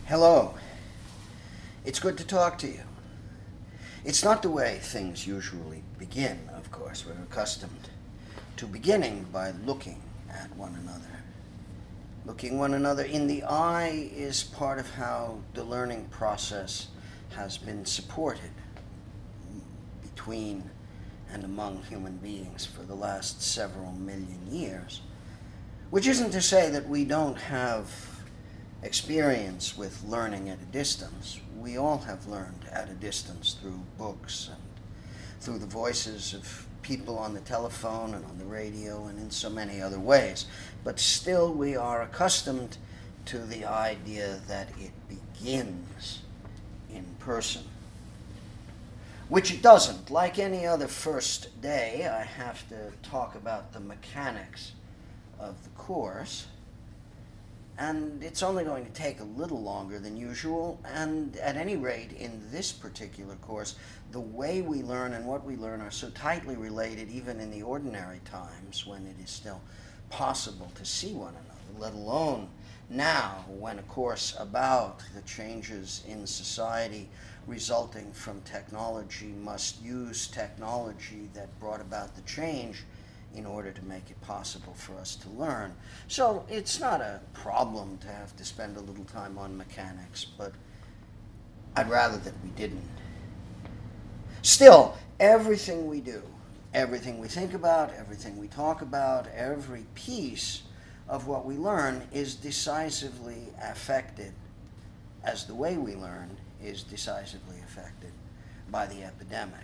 Hello. It's good to talk to you. It's not the way things usually begin, of course. We're accustomed to beginning by looking at one another. Looking one another in the eye is part of how the learning process has been supported between and among human beings for the last several million years. Which isn't to say that we don't have experience with learning at a distance. We all have learned at a distance through books and through the voices of people on the telephone and on the radio and in so many other ways. But still we are accustomed to the idea that it begins in person. Which it doesn't. Like any other first day, I have to talk about the mechanics of the course. And it's only going to take a little longer than usual, and at any rate, in this particular course, the way we learn and what we learn are so tightly related, even in the ordinary times when it is still possible to see one another, let alone now when a course about the changes in society resulting from technology must use technology that brought about the change in order to make it possible for us to learn. So it's not a problem to have to spend a little time on mechanics, but I'd rather that we didn't. Still, everything we do, everything we think about, everything we talk about, every piece of what we learn is decisively affected, as the way we learn is decisively affected by the epidemic.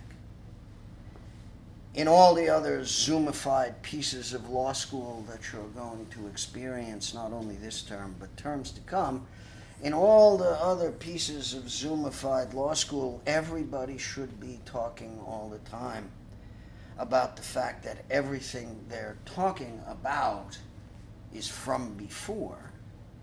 In all the other Zoomified pieces of law school that you're going to experience, not only this term, but terms to come, in all the other pieces of Zoomified law school, everybody should be talking all the time about the fact that everything they're talking about is from before.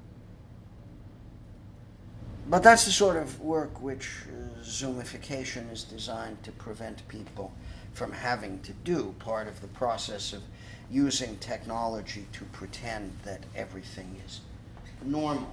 But that's the sort of work which Zoomification is designed to prevent people from having to do, part of the process of using technology to pretend that everything is normal,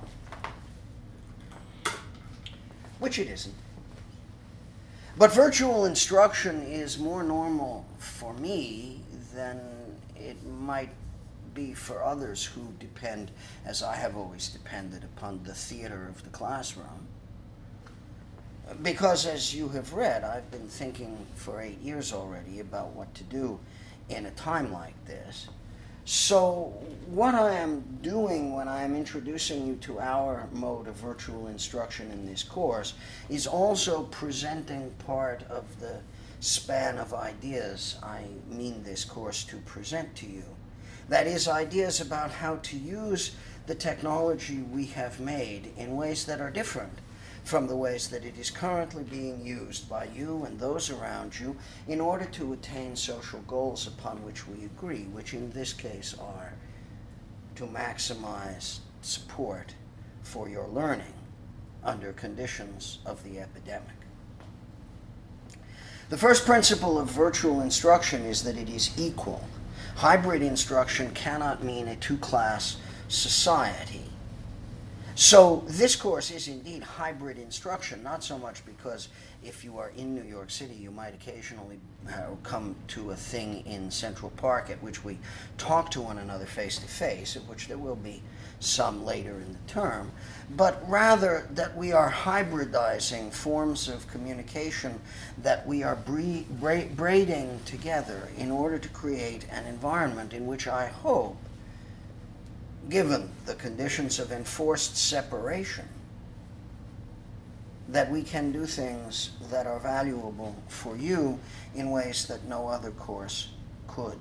which it isn't. But virtual instruction is more normal for me than it might be for others who depend, as I have always depended, upon the theater of the classroom. Because, as you have read, I've been thinking for 8 years already about what to do in a time like this. So what I am doing when I am introducing you to our mode of virtual instruction in this course is also presenting part of the span of ideas I mean this course to present to you. That is, ideas about how to use the technology we have made in ways that are different from the ways that it is currently being used by you and those around you in order to attain social goals upon which we agree, which in this case are to maximize support for your learning under conditions of the epidemic. The first principle of virtual instruction is that it is equal. Hybrid instruction cannot mean a two-class society. So this course is indeed hybrid instruction, not so much because if you are in New York City, you might occasionally come to a thing in Central Park at which we talk to one another face to face, of which there will be some later in the term, but rather that we are hybridizing forms of communication that we are braiding together in order to create an environment in which I hope, given the conditions of enforced separation, that we can do things that are valuable for you in ways that no other course could.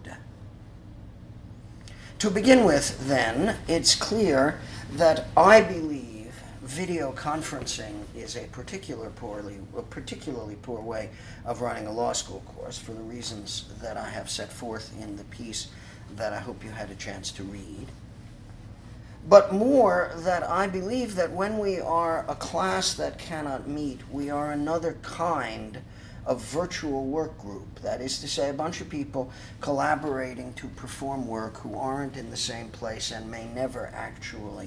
To begin with, then, it's clear that I believe video conferencing is a particularly poor way of running a law school course for the reasons that I have set forth in the piece that I hope you had a chance to read. But more, that I believe that when we are a class that cannot meet, we are another kind of virtual work group. That is to say, a bunch of people collaborating to perform work who aren't in the same place and may never actually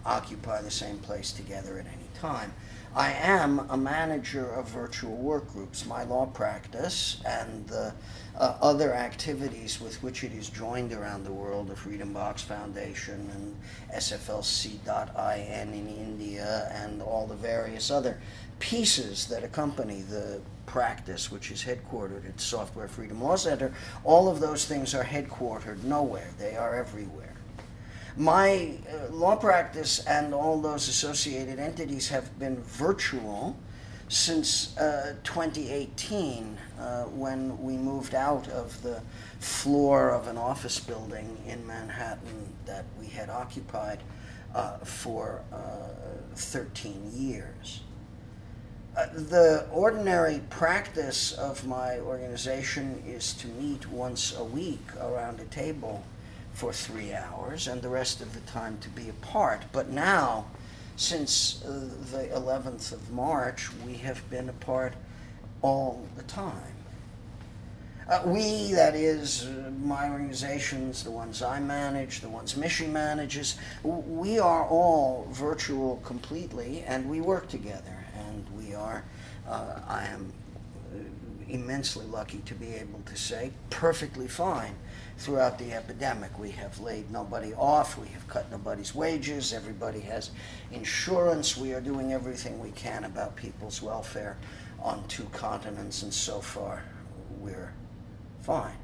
occupy the same place together at any time. I am a manager of virtual work groups. My law practice and the other activities with which it is joined around the world, the Freedom Box Foundation and SFLC.in in India and all the various other pieces that accompany the practice, which is headquartered at Software Freedom Law Center, all of those things are headquartered nowhere. They are everywhere. My law practice and all those associated entities have been virtual since 2018, when we moved out of the floor of an office building in Manhattan that we had occupied for 13 years. The ordinary practice of my organization is to meet once a week around a table for 3 hours and the rest of the time to be apart. But now, since the 11th of March, we have been apart all the time. We, that is, my organizations, the ones I manage, the ones Mishi manages, we are all virtual completely, and we work together. And we are, I am immensely lucky to be able to say, perfectly fine throughout the epidemic. We have laid nobody off, we have cut nobody's wages, everybody has insurance, we are doing everything we can about people's welfare on 2 continents, and so far we're fine.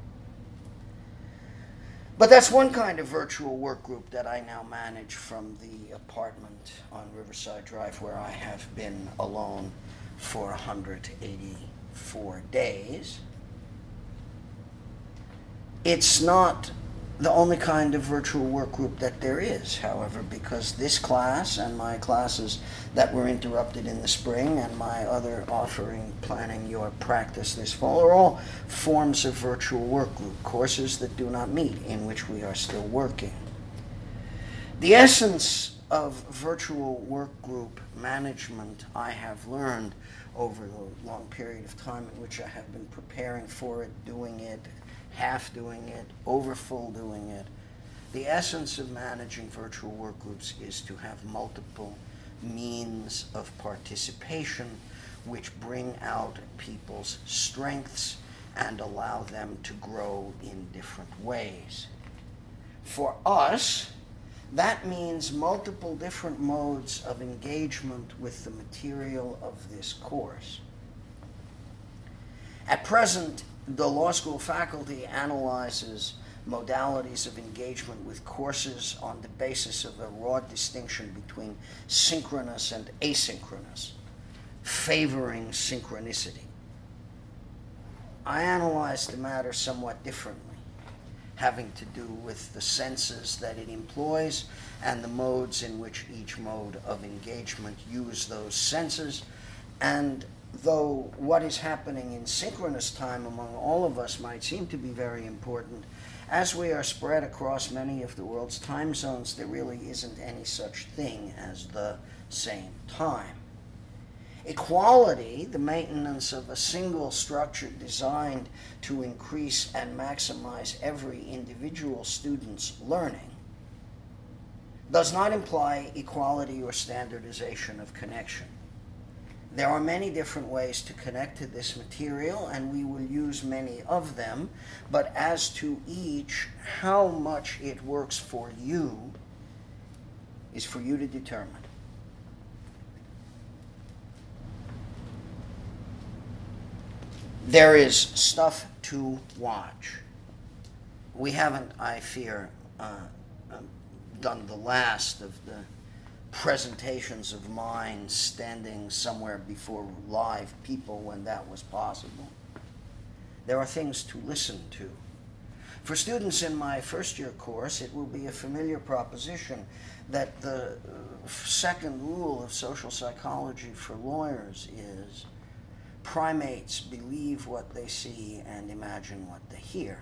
But that's one kind of virtual work group that I now manage from the apartment on Riverside Drive, where I have been alone for 184 days. It's not the only kind of virtual work group that there is, however, because this class and my classes that were interrupted in the spring and my other offering, Planning Your Practice this fall, are all forms of virtual work group, courses that do not meet, in which we are still working. The essence of virtual work group management I have learned over the long period of time in which I have been preparing for it, doing it, half doing it, over full doing it. The essence of managing virtual work groups is to have multiple means of participation which bring out people's strengths and allow them to grow in different ways. For us, that means multiple different modes of engagement with the material of this course. At present, the law school faculty analyzes modalities of engagement with courses on the basis of a raw distinction between synchronous and asynchronous, favoring synchronicity. I analyze the matter somewhat differently, having to do with the senses that it employs and the modes in which each mode of engagement use those senses. And though what is happening in synchronous time among all of us might seem to be very important, as we are spread across many of the world's time zones, there really isn't any such thing as the same time. Equality, the maintenance of a single structure designed to increase and maximize every individual student's learning, does not imply equality or standardization of connection. There are many different ways to connect to this material, and we will use many of them, but as to each, how much it works for you is for you to determine. There is stuff to watch. We haven't, I fear, done the last of the presentations of mine standing somewhere before live people when that was possible. There are things to listen to. For students in my first year course, it will be a familiar proposition that the second rule of social psychology for lawyers is primates believe what they see and imagine what they hear.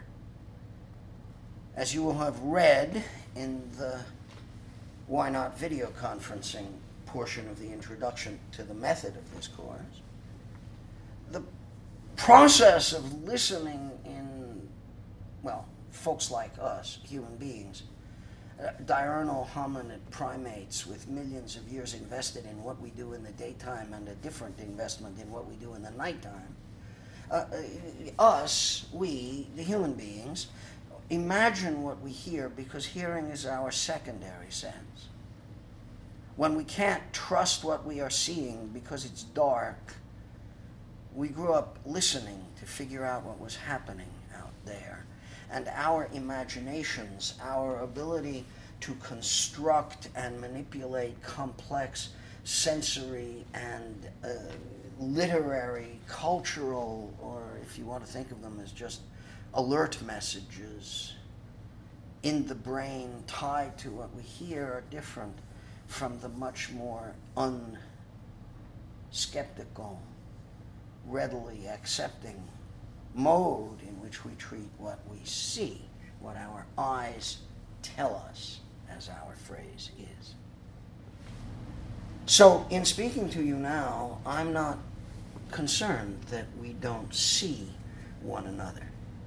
As you will have read in the Why Not video conferencing portion of the introduction to the method of this course, the process of listening in, well, folks like us, human beings, diurnal hominid primates with millions of years invested in what we do in the daytime and a different investment in what we do in the nighttime. We, the human beings, imagine what we hear because hearing is our secondary sense. When we can't trust what we are seeing because it's dark, we grew up listening to figure out what was happening out there. And our imaginations, our ability to construct and manipulate complex sensory and literary, cultural, or if you want to think of them as just alert messages in the brain tied to what we hear are different from the much more unskeptical, readily accepting mode in which we treat what we see, what our eyes tell us, as our phrase is. So, in speaking to you now, I'm not concerned that we don't see one another.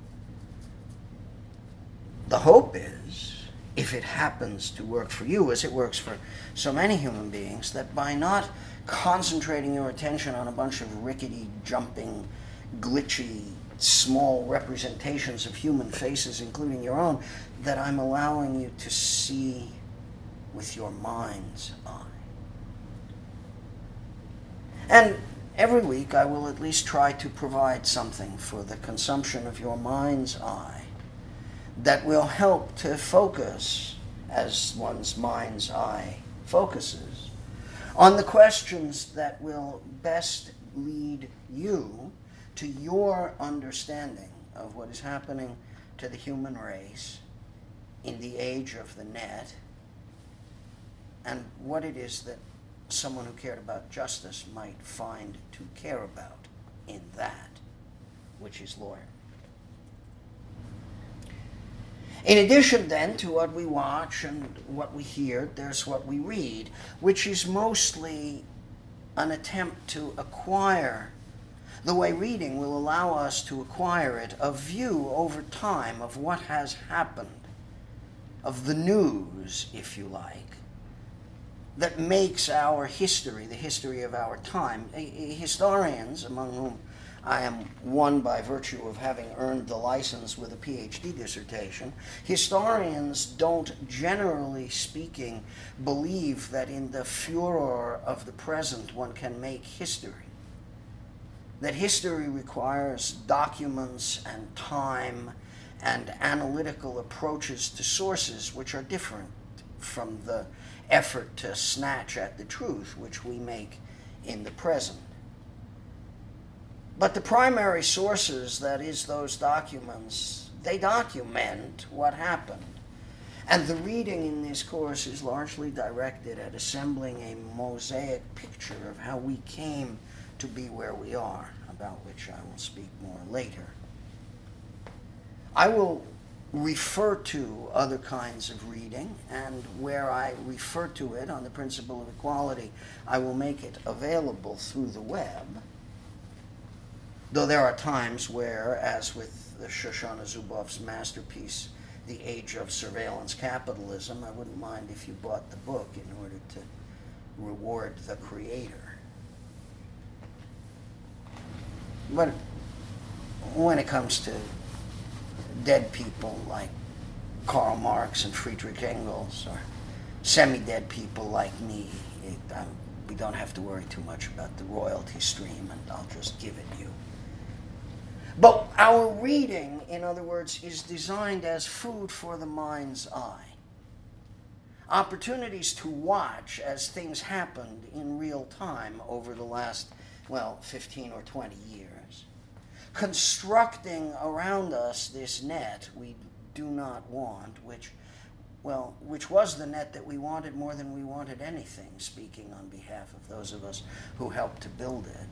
The hope is, if it happens to work for you as it works for so many human beings, that by not concentrating your attention on a bunch of rickety, jumping, glitchy, small representations of human faces, including your own, that I'm allowing you to see with your mind's eye. And every week I will at least try to provide something for the consumption of your mind's eye that will help to focus, as one's mind's eye focuses, on the questions that will best lead you to your understanding of what is happening to the human race in the age of the net, and what it is that someone who cared about justice might find to care about in that, which is lawyer. In addition, then, to what we watch and what we hear, there's what we read, which is mostly an attempt to acquire, the way reading will allow us to acquire it, a view over time of what has happened, of the news, if you like, that makes our history, the history of our time. Historians, among whom I am one by virtue of having earned the license with a PhD dissertation, historians don't, generally speaking, believe that in the furor of the present one can make history. That history requires documents and time and analytical approaches to sources which are different from the effort to snatch at the truth which we make in the present. But the primary sources, that is, those documents, they document what happened. And the reading in this course is largely directed at assembling a mosaic picture of how we came to be where we are, about which I will speak more later. I will refer to other kinds of reading, and where I refer to it on the principle of equality, I will make it available through the web. Though there are times where, as with Shoshana Zuboff's masterpiece, The Age of Surveillance Capitalism, I wouldn't mind if you bought the book in order to reward the creator. But when it comes to dead people like Karl Marx and Friedrich Engels, or semi-dead people like me, we don't have to worry too much about the royalty stream, and I'll just give it you. But our reading, in other words, is designed as food for the mind's eye. Opportunities to watch as things happened in real time over the last, 15 or 20 years. Constructing around us this net we do not want, which was the net that we wanted more than we wanted anything, speaking on behalf of those of us who helped to build it,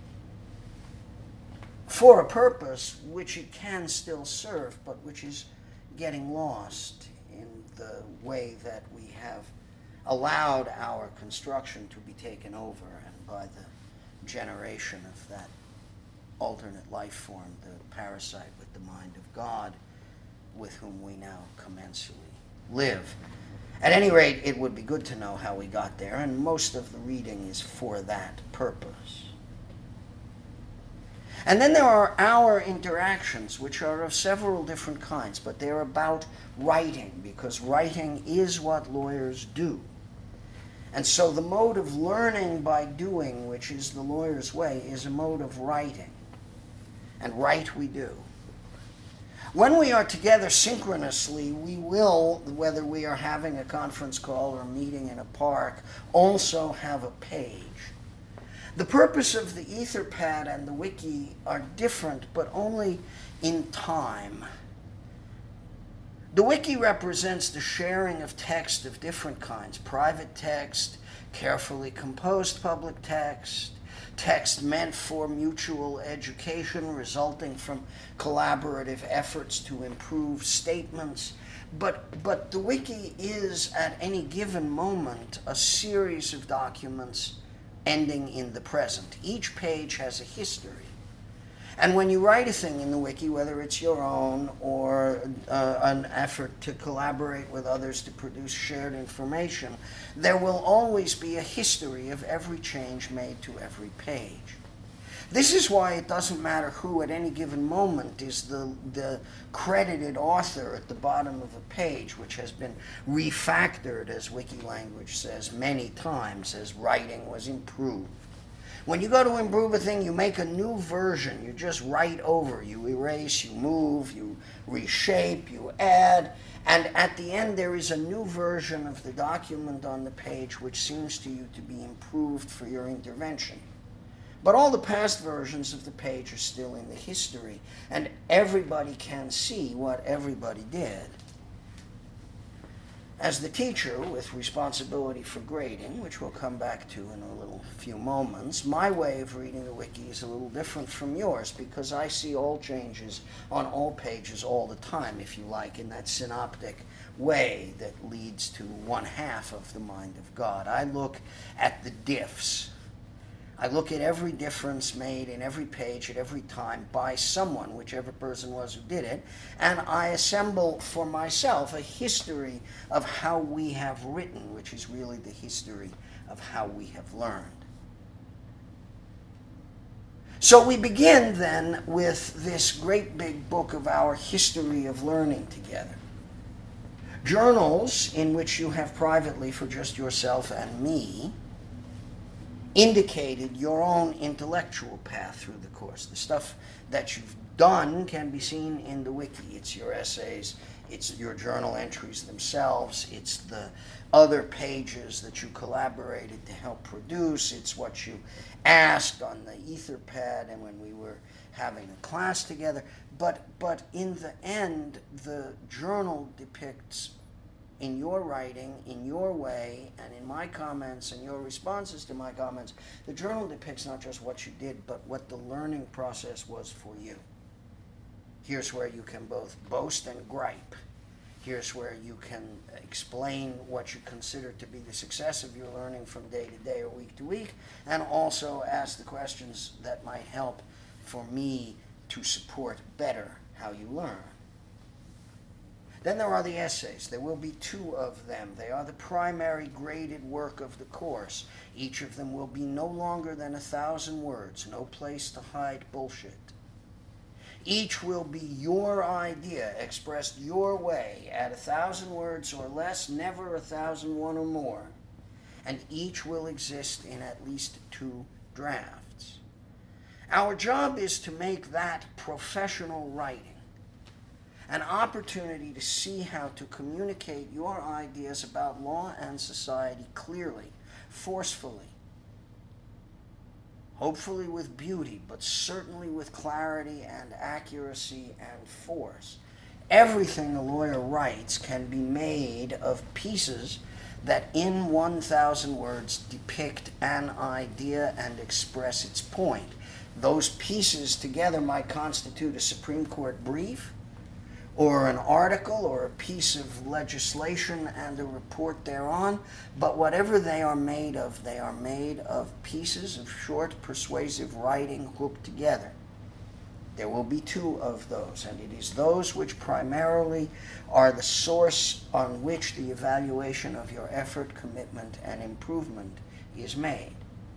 for a purpose which it can still serve, but which is getting lost in the way that we have allowed our construction to be taken over, and by the generation of that alternate life form, the parasite with the mind of God, with whom we now commensally live. At any rate, it would be good to know how we got there, and most of the reading is for that purpose. And then there are our interactions, which are of several different kinds, but they're about writing, because writing is what lawyers do. And so the mode of learning by doing, which is the lawyer's way, is a mode of writing. And write we do. When we are together synchronously, we will, whether we are having a conference call or meeting in a park, also have a page. The purpose of the Etherpad and the Wiki are different, but only in time. The Wiki represents the sharing of text of different kinds: private text, carefully composed public text, text meant for mutual education resulting from collaborative efforts to improve statements. But the Wiki is, at any given moment, a series of documents ending in the present. Each page has a history. And when you write a thing in the Wiki, whether it's your own or an effort to collaborate with others to produce shared information, there will always be a history of every change made to every page. This is why it doesn't matter who at any given moment is the credited author at the bottom of a page, which has been refactored, as Wiki language says, many times as writing was improved. When you go to improve a thing, you make a new version. You just write over. You erase, you move, you reshape, you add. And at the end, there is a new version of the document on the page which seems to you to be improved for your intervention. But all the past versions of the page are still in the history, and everybody can see what everybody did. As the teacher with responsibility for grading, which we'll come back to in a little few moments, my way of reading the Wiki is a little different from yours, because I see all changes on all pages all the time, if you like, in that synoptic way that leads to one half of the mind of God. I look at the diffs. I look at every difference made in every page at every time by someone, whichever person was who did it, and I assemble for myself a history of how we have written, which is really the history of how we have learned. So we begin then with this great big book of our history of learning together. Journals in which you have privately, for just yourself and me, indicated your own intellectual path through the course. The stuff that you've done can be seen in the Wiki. It's your essays, it's your journal entries themselves, it's the other pages that you collaborated to help produce, it's what you asked on the Etherpad and when we were having a class together. But in the end, the journal depicts, in your writing, in your way, and in my comments and your responses to my comments, the journal depicts not just what you did, but what the learning process was for you. Here's where you can both boast and gripe. Here's where you can explain what you consider to be the success of your learning from day to day or week to week, and also ask the questions that might help for me to support better how you learn. Then there are the essays. There will be 2 of them. They are the primary graded work of the course. Each of them will be no longer than 1,000 words, no place to hide bullshit. Each will be your idea, expressed your way, at 1,000 words or less, never 1,001 or more. And each will exist in at least 2 drafts. Our job is to make that professional writing an opportunity to see how to communicate your ideas about law and society clearly, forcefully, hopefully with beauty, but certainly with clarity and accuracy and force. Everything a lawyer writes can be made of pieces that in 1,000 words depict an idea and express its point. Those pieces together might constitute a Supreme Court brief, or an article, or a piece of legislation and a report thereon, but whatever they are made of pieces of short, persuasive writing hooked together. There will be two of those, and it is those which primarily are the source on which the evaluation of your effort, commitment, and improvement is made.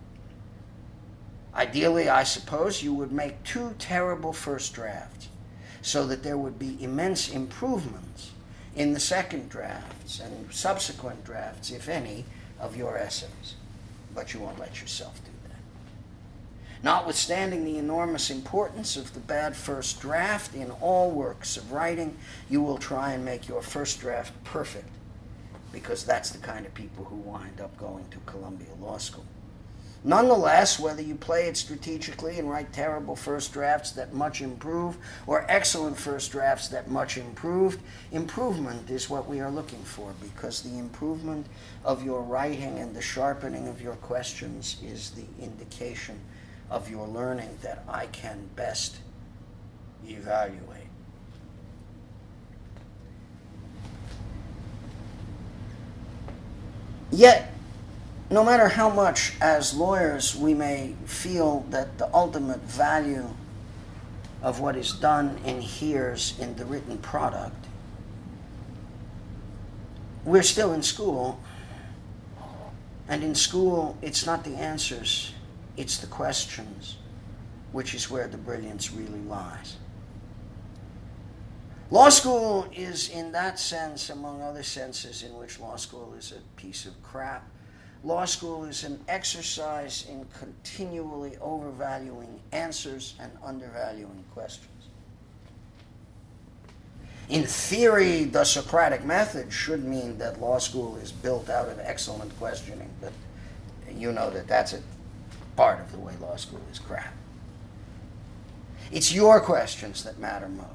Ideally, I suppose, you would make two terrible first drafts so that there would be immense improvements in the second drafts and subsequent drafts, if any, of your essays. But you won't let yourself do that. Notwithstanding the enormous importance of the bad first draft in all works of writing, you will try and make your first draft perfect, because that's the kind of people who wind up going to Columbia Law School. Nonetheless, whether you play it strategically and write terrible first drafts that much improve, or excellent first drafts that much improved, improvement is what we are looking for, because the improvement of your writing and the sharpening of your questions is the indication of your learning that I can best evaluate. Yet, no matter how much as lawyers we may feel that the ultimate value of what is done inheres in the written product, we're still in school, and in school it's not the answers, it's the questions, which is where the brilliance really lies. Law school is, in that sense, among other senses in which law school is a piece of crap, law school is an exercise in continually overvaluing answers and undervaluing questions. In theory, the Socratic method should mean that law school is built out of excellent questioning, but you know that that's a part of the way law school is crap. It's your questions that matter most.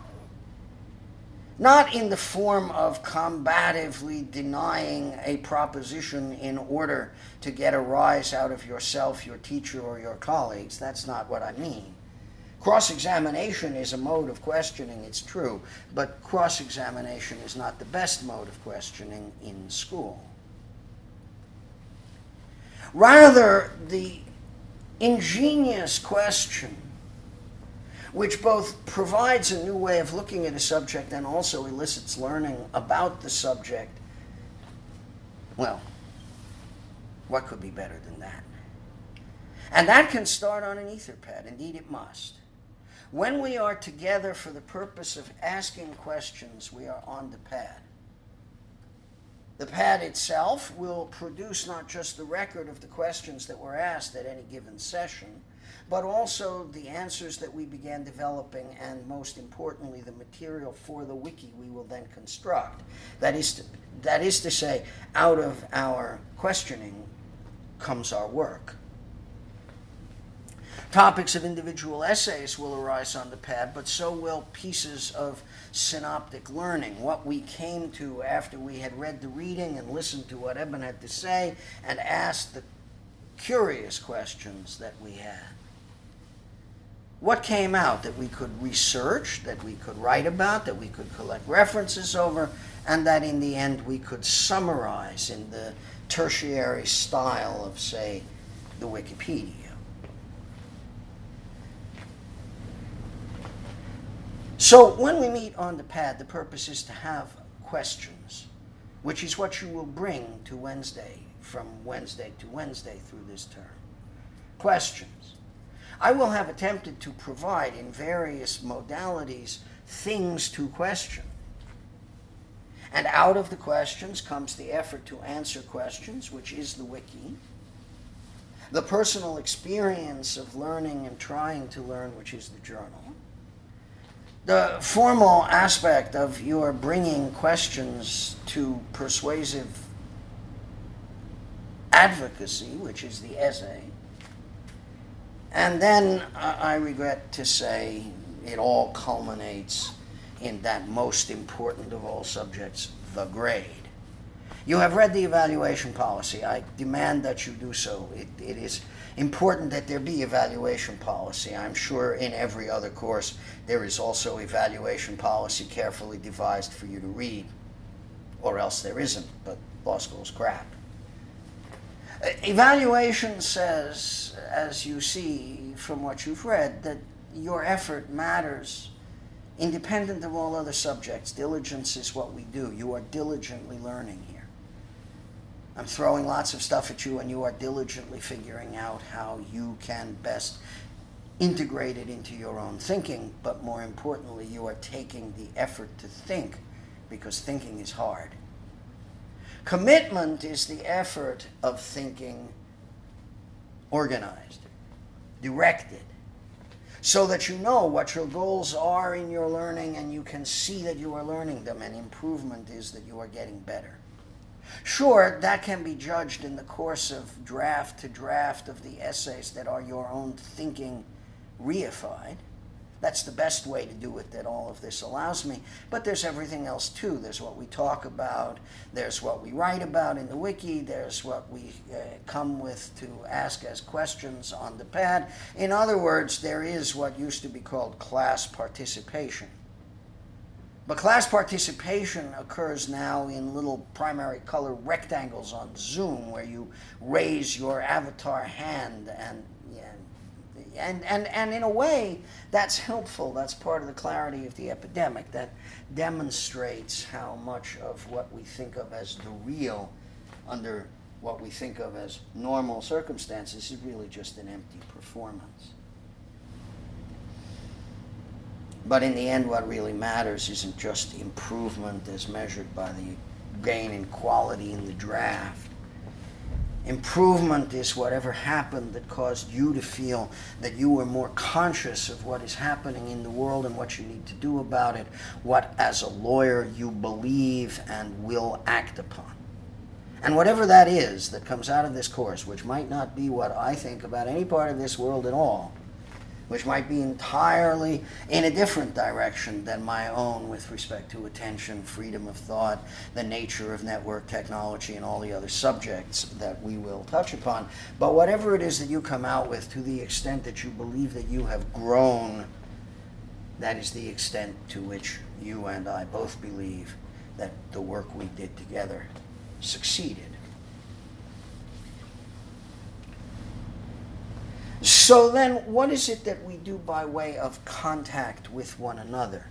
Not in the form of combatively denying a proposition in order to get a rise out of yourself, your teacher, or your colleagues. That's not what I mean. Cross-examination is a mode of questioning, it's true, but cross-examination is not the best mode of questioning in school. Rather, the ingenious question, which both provides a new way of looking at a subject and also elicits learning about the subject, well, what could be better than that? And that can start on an Etherpad. Indeed, it must. When we are together for the purpose of asking questions, we are on the pad. The pad itself will produce not just the record of the questions that were asked at any given session, but also the answers that we began developing, and most importantly, the material for the wiki we will then construct. That is to say, out of our questioning comes our work. Topics of individual essays will arise on the pad, but so will pieces of synoptic learning, what we came to after we had read the reading and listened to what Eben had to say and asked the curious questions that we had. What came out that we could research, that we could write about, that we could collect references over, and that in the end we could summarize in the tertiary style of, say, the Wikipedia. So when we meet on the pad, the purpose is to have questions, which is what you will bring to Wednesday, from Wednesday to Wednesday through this term. Questions. I will have attempted to provide in various modalities things to question. And out of the questions comes the effort to answer questions, which is the wiki, the personal experience of learning and trying to learn, which is the journal, the formal aspect of your bringing questions to persuasive advocacy, which is the essay, and then I regret to say it all culminates in that most important of all subjects, the grade. You have read the evaluation policy. I demand that you do so. It is important that there be evaluation policy. I'm sure in every other course there is also evaluation policy carefully devised for you to read, or else there isn't, but law school's crap. Evaluation says, as you see from what you've read, that your effort matters independent of all other subjects. Diligence is what we do. You are diligently learning here. I'm throwing lots of stuff at you, and you are diligently figuring out how you can best integrate it into your own thinking, but more importantly, you are taking the effort to think, because thinking is hard. Commitment is the effort of thinking organized, directed, so that you know what your goals are in your learning and you can see that you are learning them, and improvement is that you are getting better. Sure, that can be judged in the course of draft to draft of the essays that are your own thinking reified. That's the best way to do it that all of this allows me. But there's everything else too. There's what we talk about, there's what we write about in the wiki, there's what we come with to ask as questions on the pad. In other words, there is what used to be called class participation. But class participation occurs now in little primary color rectangles on Zoom, where you raise your avatar hand, and in a way that's helpful. That's part of the clarity of the epidemic. That demonstrates how much of what we think of as the real under what we think of as normal circumstances is really just an empty performance. But in the end, what really matters isn't just improvement as measured by the gain in quality in the draft. Improvement is whatever happened that caused you to feel that you were more conscious of what is happening in the world and what you need to do about it, what as a lawyer you believe and will act upon. And whatever that is that comes out of this course, which might not be what I think about any part of this world at all, which might be entirely in a different direction than my own with respect to attention, freedom of thought, the nature of network technology, and all the other subjects that we will touch upon. But whatever it is that you come out with, to the extent that you believe that you have grown, that is the extent to which you and I both believe that the work we did together succeeded. So then, what is it that we do by way of contact with one another?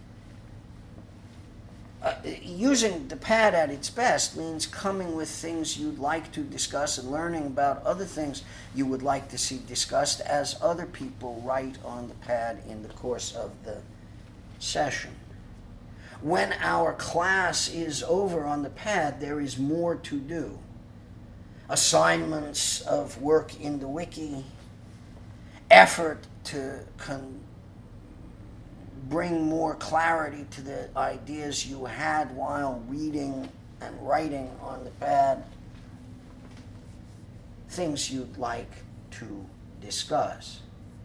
Using the pad at its best means coming with things you'd like to discuss and learning about other things you would like to see discussed as other people write on the pad in the course of the session. When our class is over on the pad, there is more to do. Assignments of work in the wiki, effort to bring more clarity to the ideas you had while reading and writing on the pad, things you'd like to discuss.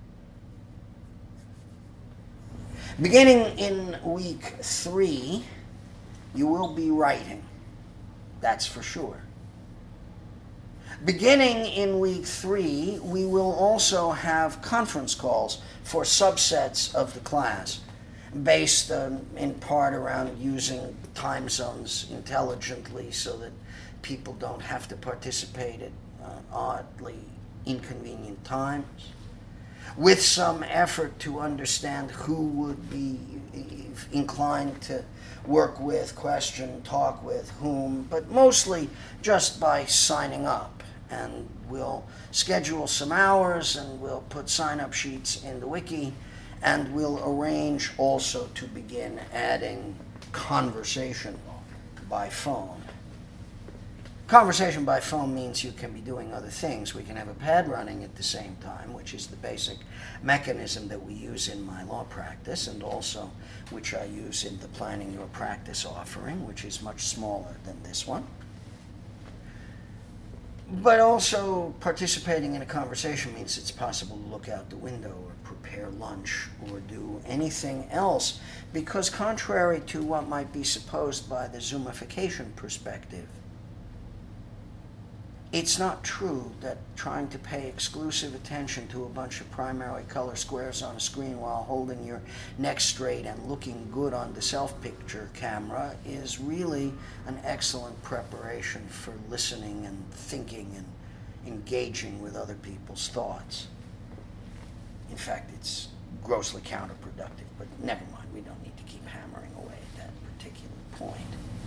Beginning in week 3, you will be writing, that's for sure. Beginning in week 3, we will also have conference calls for subsets of the class, based in part around using time zones intelligently so that people don't have to participate at oddly inconvenient times, with some effort to understand who would be inclined to work with, question, talk with whom, but mostly just by signing up. And we'll schedule some hours, and we'll put sign-up sheets in the wiki, and we'll arrange also to begin adding conversation by phone. Conversation by phone means you can be doing other things. We can have a pad running at the same time, which is the basic mechanism that we use in my law practice, and also which I use in the Planning Your Practice offering, which is much smaller than this one. But also participating in a conversation means it's possible to look out the window or prepare lunch or do anything else, because contrary to what might be supposed by the Zoomification perspective, it's not true that trying to pay exclusive attention to a bunch of primary color squares on a screen while holding your neck straight and looking good on the self-picture camera is really an excellent preparation for listening and thinking and engaging with other people's thoughts. In fact, it's grossly counterproductive. But never mind, we don't need to keep hammering away at that particular point.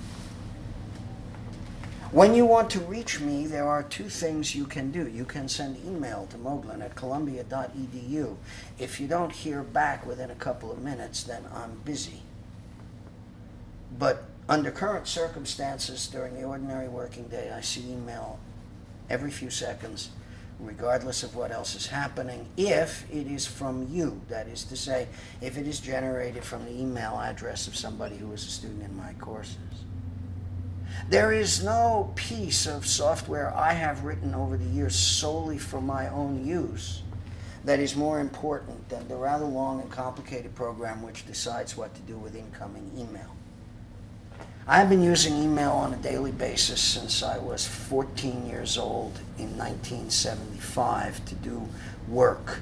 When you want to reach me, there are two things you can do. You can send email to moglin@columbia.edu. If you don't hear back within a couple of minutes, then I'm busy. But under current circumstances, during the ordinary working day, I see email every few seconds, regardless of what else is happening, if it is from you. That is to say, if it is generated from the email address of somebody who is a student in my courses. There is no piece of software I have written over the years solely for my own use that is more important than the rather long and complicated program which decides what to do with incoming email. I've been using email on a daily basis since I was 14 years old in 1975 to do work.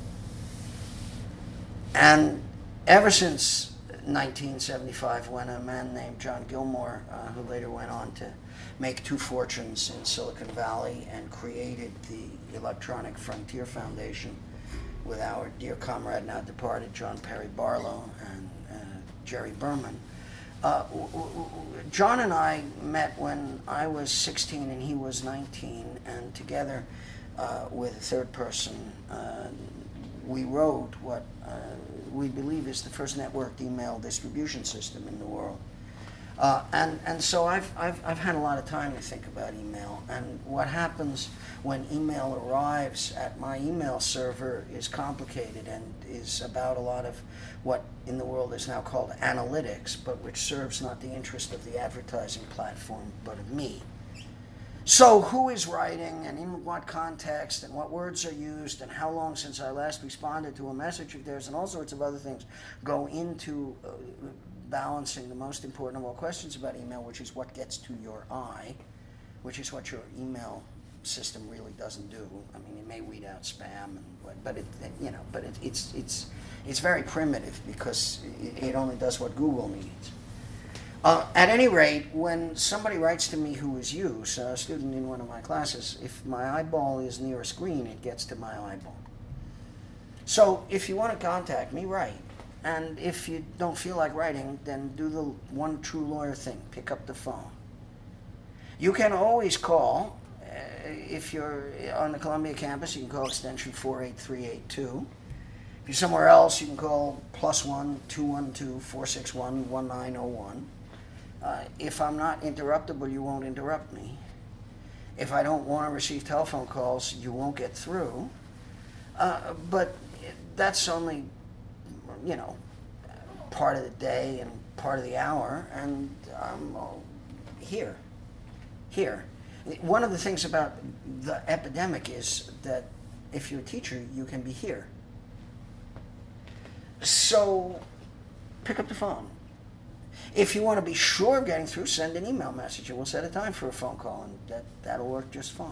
And ever since 1975, when a man named John Gilmore, who later went on to make two fortunes in Silicon Valley and created the Electronic Frontier Foundation with our dear comrade, now departed, John Perry Barlow and Jerry Berman. John and I met when I was 16 and he was 19, and together with a third person, we wrote what we believe is the first networked email distribution system in the world. And so I've had a lot of time to think about email, and what happens when email arrives at my email server is complicated and is about a lot of what in the world is now called analytics, but which serves not the interest of the advertising platform, but of me. So who is writing, and in what context, and what words are used, and how long since I last responded to a message of theirs, and all sorts of other things go into balancing the most important of all questions about email, which is what gets to your eye, which is what your email system really doesn't do. I mean, it may weed out spam, but it's very primitive because it only does what Google needs. At any rate, when somebody writes to me who is you, so a student in one of my classes, if my eyeball is near a screen, it gets to my eyeball. So if you want to contact me, write. And if you don't feel like writing, then do the one true lawyer thing. Pick up the phone. You can always call. If you're on the Columbia campus, you can call extension 48382. If you're somewhere else, you can call +1 212 461 1901. If I'm not interruptible, you won't interrupt me. If I don't want to receive telephone calls, you won't get through. But that's only, part of the day and part of the hour, and I'm here. One of the things about the epidemic is that if you're a teacher, you can be here. So pick up the phone. If you want to be sure of getting through, send an email message, and we'll set a time for a phone call, and that'll work just fine.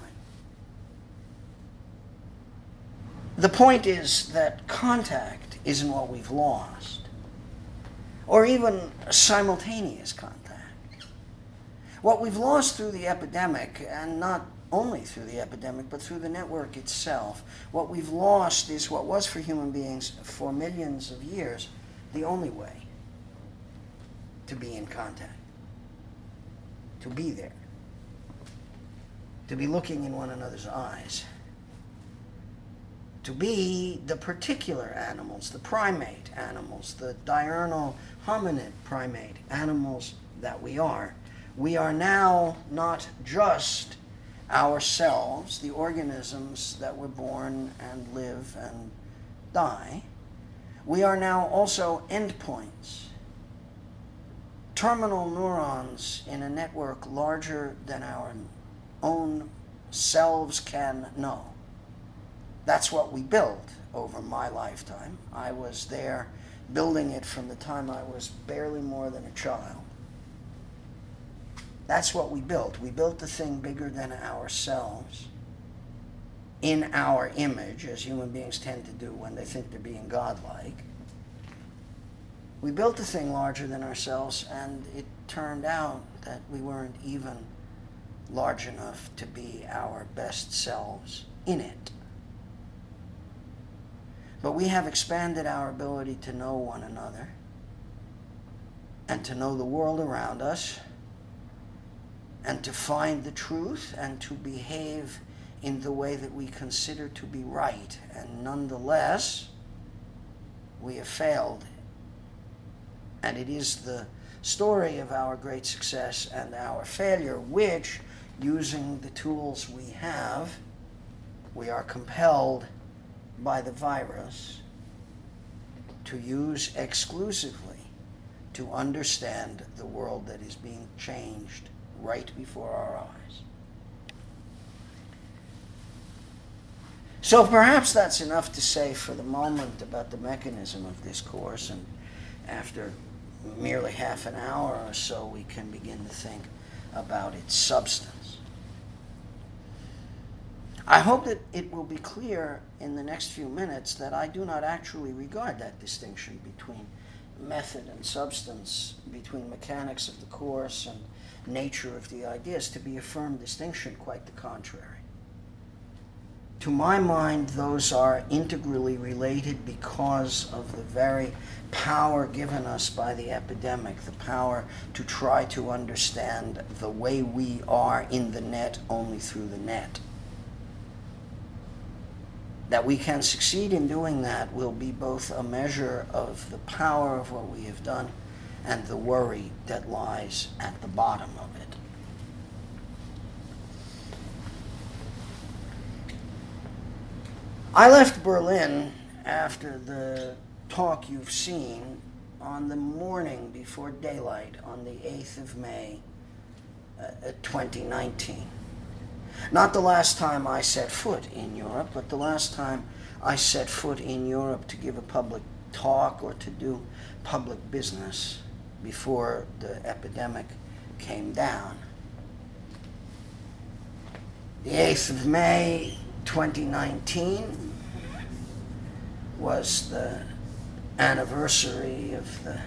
The point is that contact isn't what we've lost, or even simultaneous contact. What we've lost through the epidemic, and not only through the epidemic, but through the network itself, what we've lost is what was for human beings for millions of years the only way to be in contact, to be there, to be looking in one another's eyes, to be the particular animals, the primate animals, the diurnal hominid primate animals that we are. We are now not just ourselves, the organisms that were born and live and die. We are now also endpoints, terminal neurons in a network larger than our own selves can know. That's what we built over my lifetime. I was there building it from the time I was barely more than a child. That's what we built. We built the thing bigger than ourselves, in our image, as human beings tend to do when they think they're being godlike. We built the thing larger than ourselves, and it turned out that we weren't even large enough to be our best selves in it. But we have expanded our ability to know one another and to know the world around us and to find the truth and to behave in the way that we consider to be right. And nonetheless, we have failed. And it is the story of our great success and our failure, which, using the tools we have, we are compelled by the virus to use exclusively to understand the world that is being changed right before our eyes. So perhaps that's enough to say for the moment about the mechanism of this course, and after merely half an hour or so we can begin to think about its substance. I hope that it will be clear in the next few minutes that I do not actually regard that distinction between method and substance, between mechanics of the course and nature of the ideas, to be a firm distinction, quite the contrary. To my mind, those are integrally related because of the very power given us by the epidemic, the power to try to understand the way we are in the net only through the net. That we can succeed in doing that will be both a measure of the power of what we have done and the worry that lies at the bottom of it. I left Berlin after the talk you've seen on the morning before daylight on the 8th of May, 2019. Not the last time I set foot in Europe, but the last time I set foot in Europe to give a public talk or to do public business before the epidemic came down. The 8th of May, 2019 was the anniversary of the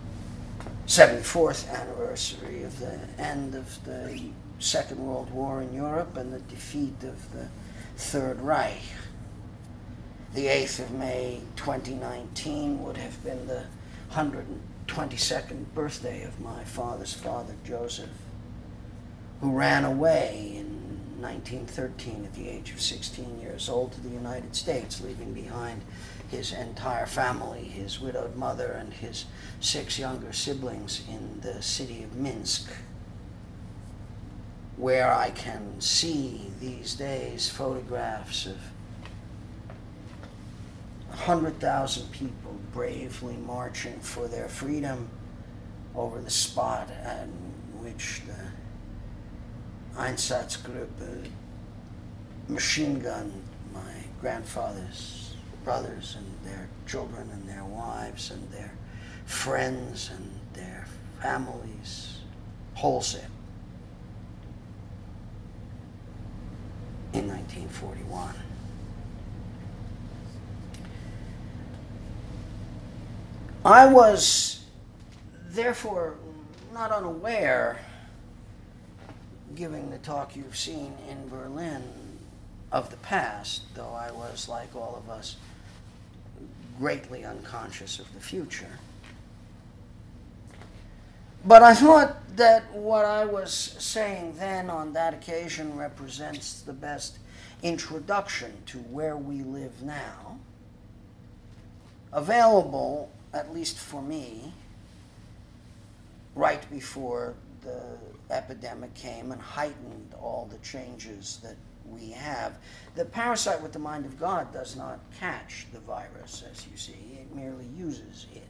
74th anniversary of the end of the Second World War in Europe and the defeat of the Third Reich. The 8th of May 2019 would have been the 122nd birthday of my father's father, Joseph, who ran away in 1913 at the age of 16 years old to the United States, leaving behind his entire family, his widowed mother and his 6 younger siblings in the city of Minsk, where I can see these days photographs of 100,000 people bravely marching for their freedom over the spot at which the Einsatzgruppe machine gunned my grandfather's brothers and their children and their wives and their friends and their families wholesale in 1941. I was therefore not unaware, giving the talk you've seen in Berlin, of the past, though I was, like all of us, greatly unconscious of the future. But I thought that what I was saying then on that occasion represents the best introduction to where we live now, available, at least for me, right before the epidemic came and heightened all the changes that we have. The parasite with the mind of God does not catch the virus, as you see. It merely uses it.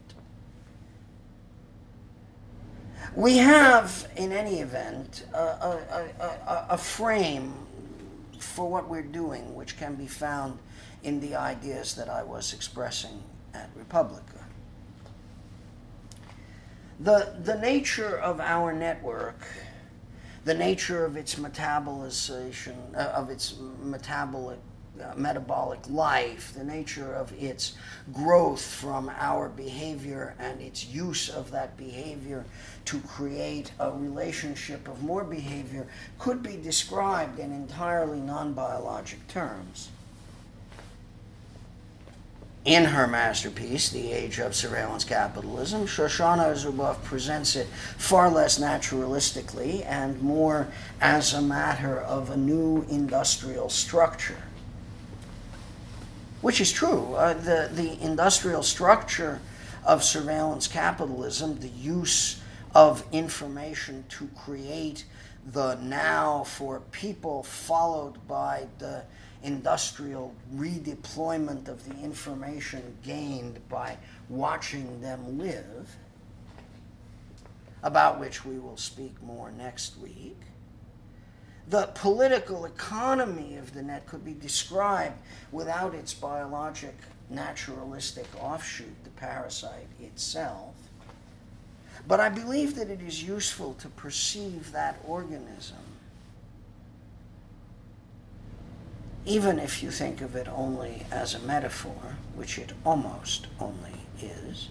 We have, in any event, a frame for what we're doing, which can be found in the ideas that I was expressing at Republica. The nature of our network, the nature of its metabolization, of its metabolic life, the nature of its growth from our behavior and its use of that behavior to create a relationship of more behavior could be described in entirely non-biologic terms. In her masterpiece, The Age of Surveillance Capitalism, Shoshana Zuboff presents it far less naturalistically and more as a matter of a new industrial structure. Which is true. The industrial structure of surveillance capitalism, the use of information to create the now for people, followed by the industrial redeployment of the information gained by watching them live, about which we will speak more next week. The political economy of the net could be described without its biologic, naturalistic offshoot, the parasite itself. But I believe that it is useful to perceive that organism, even if you think of it only as a metaphor, which it almost only is.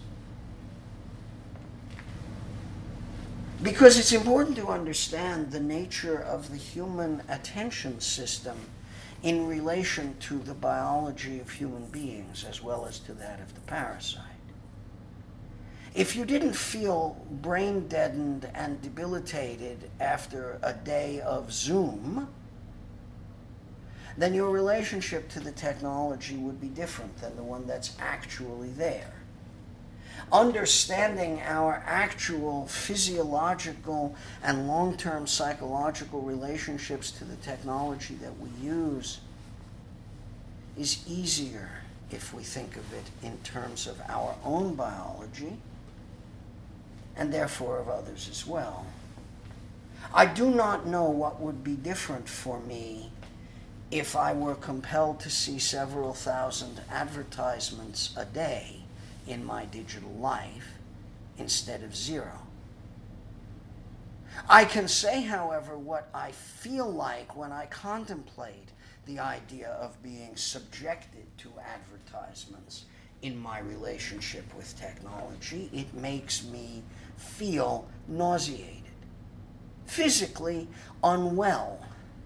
Because it's important to understand the nature of the human attention system in relation to the biology of human beings as well as to that of the parasite. If you didn't feel brain deadened and debilitated after a day of Zoom, then your relationship to the technology would be different than the one that's actually there. Understanding our actual physiological and long-term psychological relationships to the technology that we use is easier if we think of it in terms of our own biology and therefore of others as well. I do not know what would be different for me if I were compelled to see several thousand advertisements a day in my digital life instead of zero. I can say, however, what I feel like when I contemplate the idea of being subjected to advertisements in my relationship with technology. It makes me feel nauseated, physically unwell.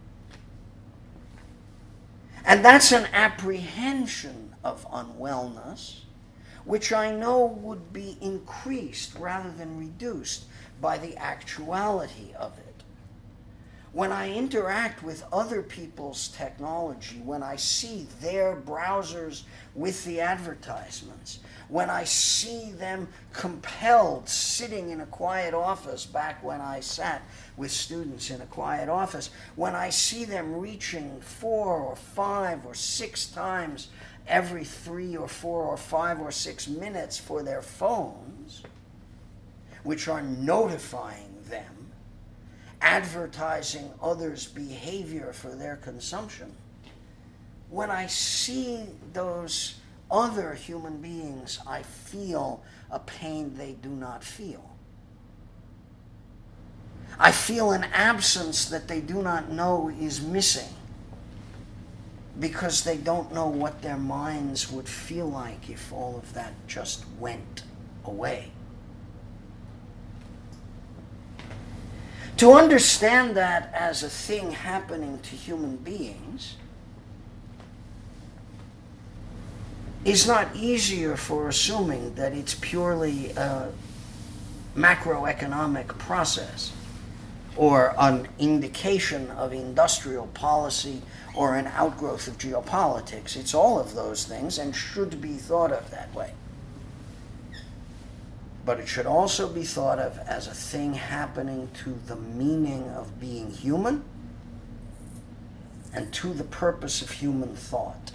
And that's an apprehension of unwellness, which I know would be increased rather than reduced by the actuality of it. When I interact with other people's technology, when I see their browsers with the advertisements, when I see them compelled sitting in a quiet office, back when I sat with students in a quiet office, when I see them reaching 4 or 5 or 6 times every 3 or 4 or 5 or 6 minutes for their phones, which are notifying them, advertising others' behavior for their consumption, when I see those other human beings, I feel a pain they do not feel. I feel an absence that they do not know is missing, because they don't know what their minds would feel like if all of that just went away. To understand that as a thing happening to human beings is not easier for assuming that it's purely a macroeconomic process or an indication of industrial policy or an outgrowth of geopolitics. It's all of those things and should be thought of that way. But it should also be thought of as a thing happening to the meaning of being human and to the purpose of human thought.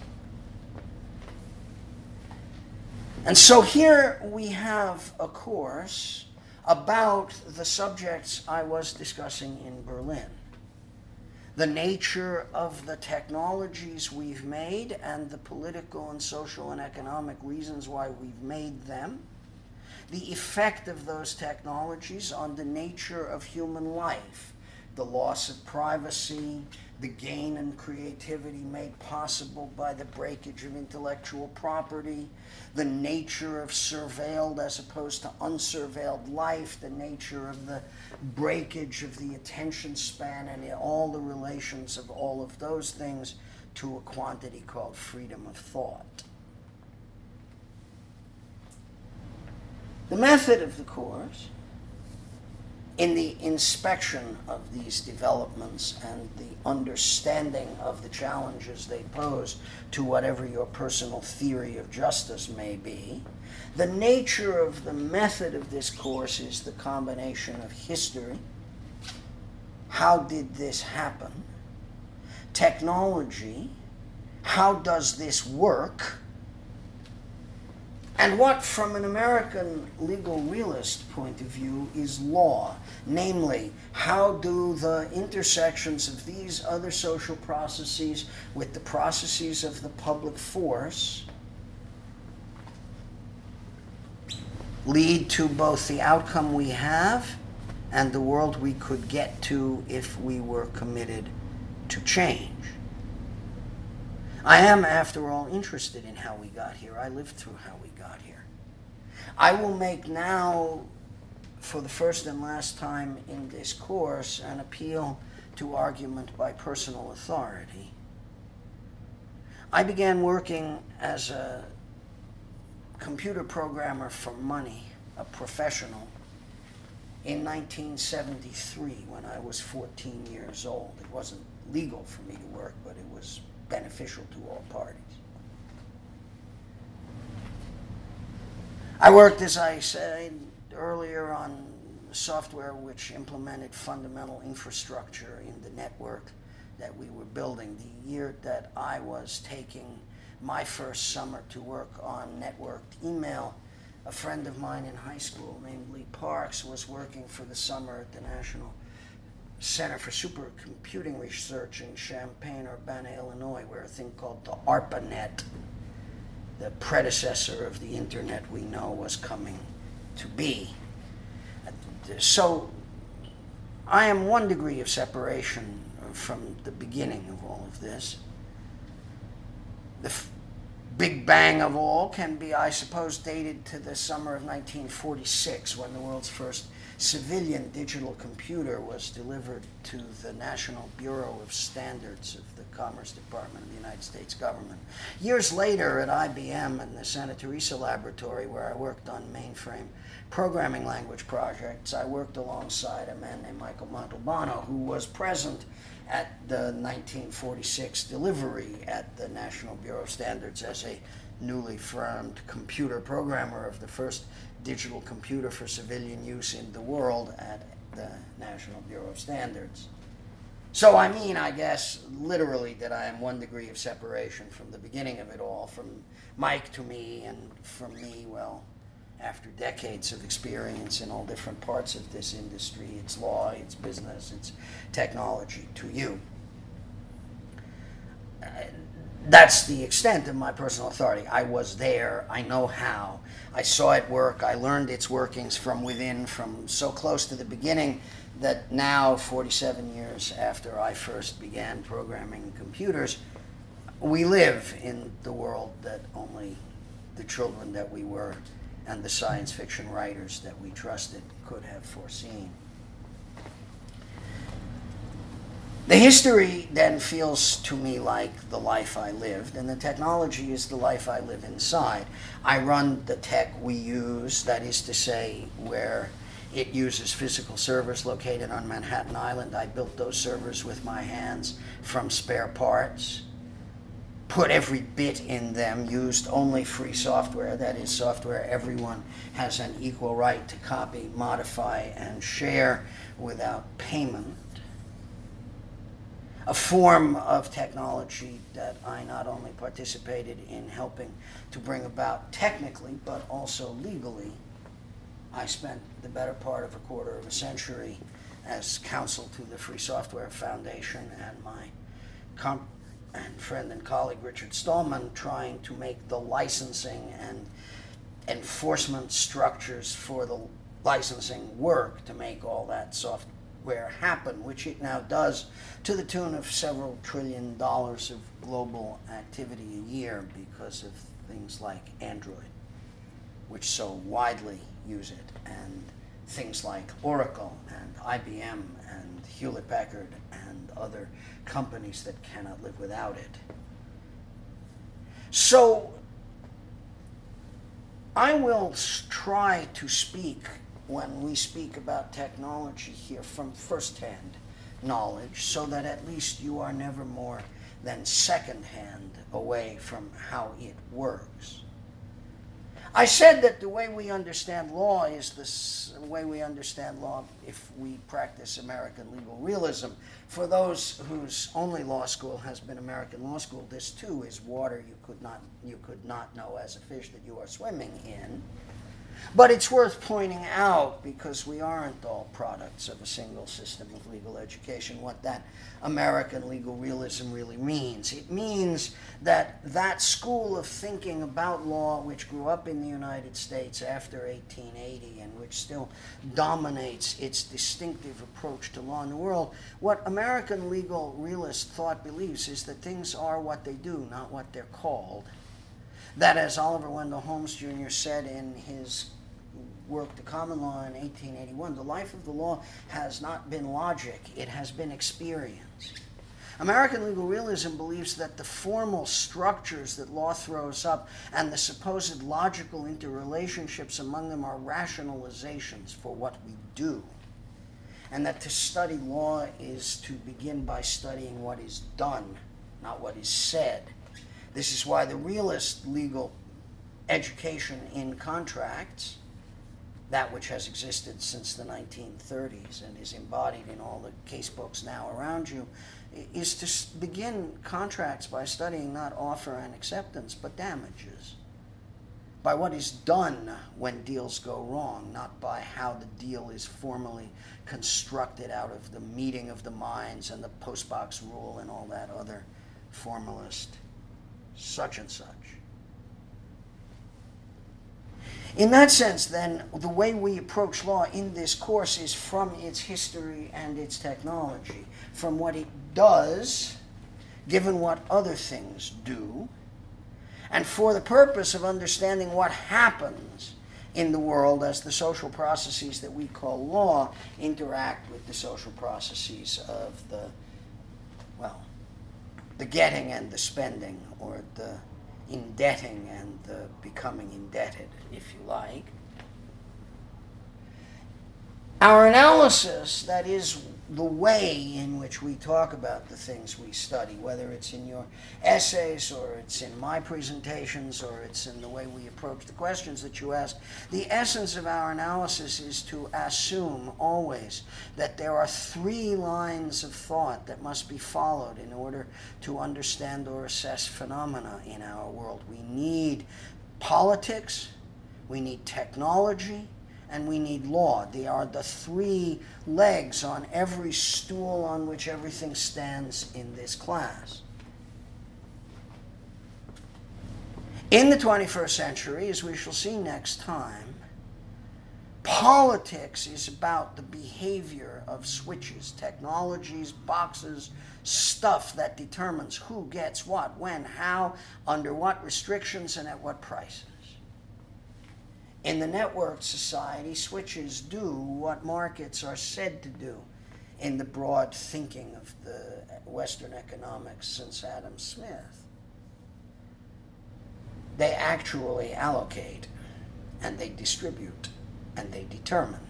And so here we have a course about the subjects I was discussing in Berlin. The nature of the technologies we've made and the political and social and economic reasons why we've made them. The effect of those technologies on the nature of human life, the loss of privacy, the gain in creativity made possible by the breakage of intellectual property, the nature of surveilled as opposed to unsurveilled life, the nature of the breakage of the attention span, and all the relations of all of those things to a quantity called freedom of thought. The method of the course, in the inspection of these developments and the understanding of the challenges they pose to whatever your personal theory of justice may be, the nature of the method of this course is the combination of history, how did this happen, technology, how does this work, and what, from an American legal realist point of view, is law. Namely, how do the intersections of these other social processes with the processes of the public force lead to both the outcome we have and the world we could get to if we were committed to change. I am, after all, interested in how we got here. I lived through how we got here. I will make now, for the first and last time in this course, an appeal to argument by personal authority. I began working as a computer programmer for money, a professional, in 1973 when I was 14 years old. It wasn't legal for me to work, but it was beneficial to all parties. I worked, as I said earlier, on software which implemented fundamental infrastructure in the network that we were building. The year that I was taking my first summer to work on networked email, a friend of mine in high school named Lee Parks was working for the summer at the National Center for Supercomputing Research in Champaign-Urbana, Illinois, where a thing called the ARPANET, the predecessor of the internet we know, was coming to be. So I am one degree of separation from the beginning of all of this. The Big Bang of all can be, I suppose, dated to the summer of 1946, when the world's first civilian digital computer was delivered to the National Bureau of Standards of the Commerce Department of the United States government. Years later, at IBM and the Santa Teresa Laboratory, where I worked on mainframe programming language projects, I worked alongside a man named Michael Montalbano, who was present at the 1946 delivery at the National Bureau of Standards as a newly formed computer programmer of the first digital computer for civilian use in the world at the National Bureau of Standards. So I mean, I guess, literally, that I am one degree of separation from the beginning of it all, from Mike to me, and from me, well, after decades of experience in all different parts of this industry, its law, its business, its technology, to you. That's the extent of my personal authority. I was there. I know how. I saw it work. I learned its workings from within, from so close to the beginning that now, 47 years after I first began programming computers, we live in the world that only the children that we were and the science fiction writers that we trusted could have foreseen. The history then feels to me like the life I lived, and the technology is the life I live inside. I run the tech we use, that is to say, where it uses physical servers located on Manhattan Island. I built those servers with my hands from spare parts, put every bit in them, used only free software, that is, software everyone has an equal right to copy, modify, and share without payment. A form of technology that I not only participated in helping to bring about technically, but also legally. I spent the better part of a quarter of a century as counsel to the Free Software Foundation and my friend and colleague Richard Stallman trying to make the licensing and enforcement structures for the licensing work to make all that software happen, which it now does to the tune of several $1 trillion of global activity a year because of things like Android, which so widely use it, and things like Oracle and IBM and Hewlett-Packard and other companies that cannot live without it. So I will try to speak, when we speak about technology here, from first-hand knowledge, so that at least you are never more than second-hand away from how it works. I said that the way we understand law is the way we understand law if we practice American legal realism. For those whose only law school has been American law school, this too is water you could not know as a fish that you are swimming in. But it's worth pointing out, because we aren't all products of a single system of legal education, what that American legal realism really means. It means that that school of thinking about law, which grew up in the United States after 1880 and which still dominates its distinctive approach to law in the world, what American legal realist thought believes is that things are what they do, not what they're called. That, as Oliver Wendell Holmes Jr. said in his work, The Common Law, in 1881, the life of the law has not been logic, it has been experience. American legal realism believes that the formal structures that law throws up and the supposed logical interrelationships among them are rationalizations for what we do, and that to study law is to begin by studying what is done, not what is said. This is why the realist legal education in contracts, that which has existed since the 1930s and is embodied in all the case books now around you, is to begin contracts by studying not offer and acceptance, but damages. By what is done when deals go wrong, not by how the deal is formally constructed out of the meeting of the minds and the postbox rule and all that other formalist such and such. In that sense, then, the way we approach law in this course is from its history and its technology, from what it does, given what other things do, and for the purpose of understanding what happens in the world as the social processes that we call law interact with the social processes of the getting and the spending, or the indebting and the becoming indebted, if you like. Our analysis, that is the way in which we talk about the things we study, whether it's in your essays or it's in my presentations or it's in the way we approach the questions that you ask, the essence of our analysis is to assume always that there are three lines of thought that must be followed in order to understand or assess phenomena in our world. We need politics, we need technology, and we need law. They are the three legs on every stool on which everything stands in this class. In the 21st century, as we shall see next time, politics is about the behavior of switches, technologies, boxes, stuff that determines who gets what, when, how, under what restrictions, and at what prices. In the networked society, switches do what markets are said to do in the broad thinking of the Western economics since Adam Smith. They actually allocate, and they distribute, and they determine.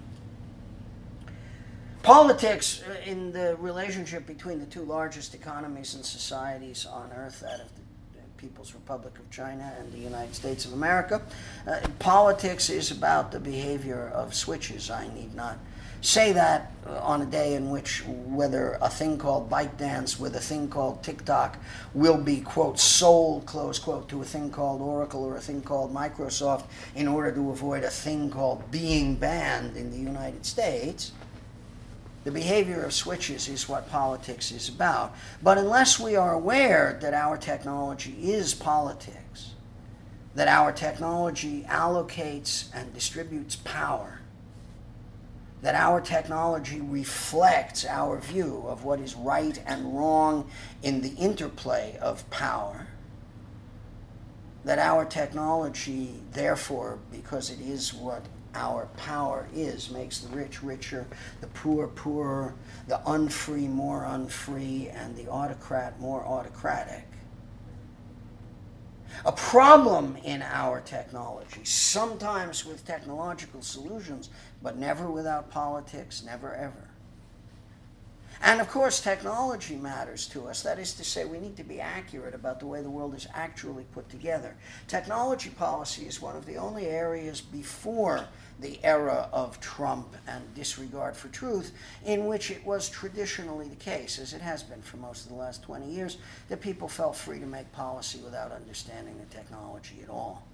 Politics, in the relationship between the two largest economies and societies on earth, that of the People's Republic of China and the United States of America. Politics is about the behavior of switches. I need not say that on a day in which whether a thing called ByteDance with a thing called TikTok will be, quote, sold, close quote, to a thing called Oracle or a thing called Microsoft in order to avoid a thing called being banned in the United States. The behavior of switches is what politics is about. But unless we are aware that our technology is politics, that our technology allocates and distributes power, that our technology reflects our view of what is right and wrong in the interplay of power, that our technology, therefore, because it is what our power is, makes the rich richer, the poor poorer, the unfree more unfree, and the autocrat more autocratic. A problem in our technology, sometimes with technological solutions, but never without politics, never ever. And of course, technology matters to us. That is to say, we need to be accurate about the way the world is actually put together. Technology policy is one of the only areas before the era of Trump and disregard for truth in which it was traditionally the case, as it has been for most of the last 20 years, that people felt free to make policy without understanding the technology at all.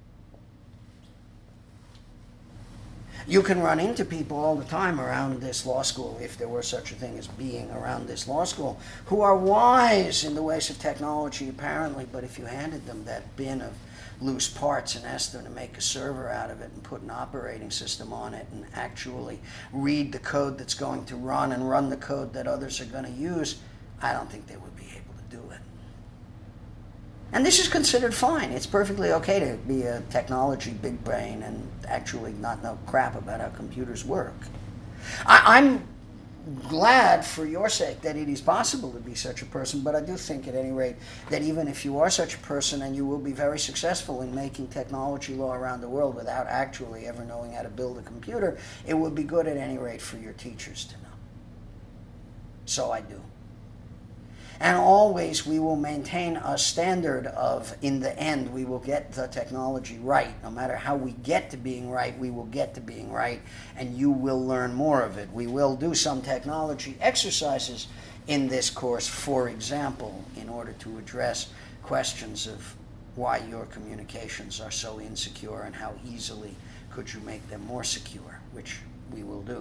You can run into people all the time around this law school, if there were such a thing as being around this law school, who are wise in the ways of technology apparently, but if you handed them that bin of loose parts and asked them to make a server out of it and put an operating system on it and actually read the code that's going to run and run the code that others are going to use, I don't think they would be able to do it. And this is considered fine. It's perfectly okay to be a technology big brain and actually not know crap about how computers work. I'm glad for your sake that it is possible to be such a person, but I do think at any rate that even if you are such a person, and you will be very successful in making technology law around the world without actually ever knowing how to build a computer, it would be good at any rate for your teachers to know. So I do. And always we will maintain a standard of, in the end, we will get the technology right. No matter how we get to being right, we will get to being right, and you will learn more of it. We will do some technology exercises in this course, for example, in order to address questions of why your communications are so insecure and how easily could you make them more secure, which we will do.